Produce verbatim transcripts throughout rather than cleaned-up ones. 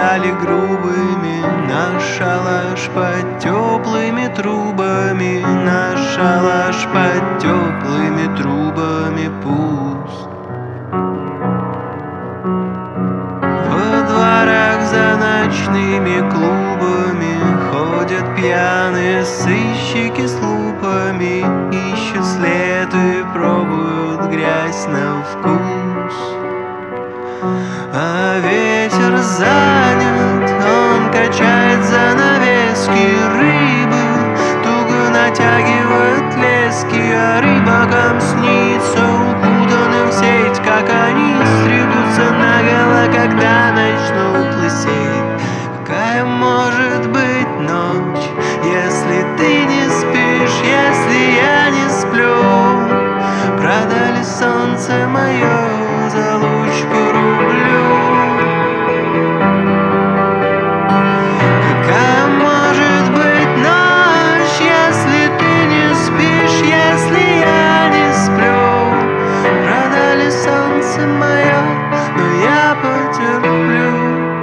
стали грубыми. Наш шалаш под теплыми трубами, наш шалаш под теплыми трубами пуст. Во дворах за ночными клубами ходят пьяные сыщики с лупами, ищут след и пробуют грязь на вкус. А ветер занят, он качает занавески рыбы, туго натягивает лески, а рыбакам снится, укутанным в сеть, как они стригутся наголо, когда начнут лысеть. Какая может быть ночь, если ты не спишь, если я не сплю? Продали солнце мое за луч по рублю. Какая может быть ночь, если ты не спишь, если я не сплю? Продали солнце мое, но я потерплю.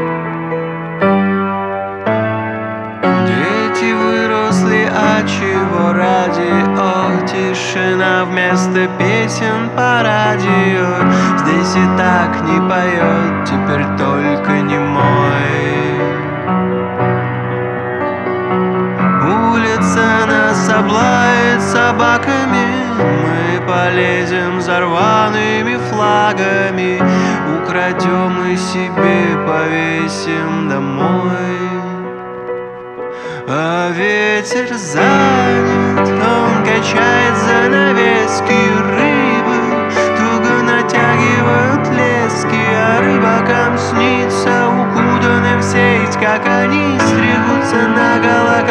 Дети выросли, а чего ради? О, тишина вместо песен по радио. Здесь и так не поет, теперь только не мой. Улица нас облает собаками, мы полезем за рваными флагами, украдем и себе повесим домой. А ветер занят, он качает занавески рыбы, туго натягивают лески, а рыбакам снится, укутаны в сеть, как они стригутся наголо,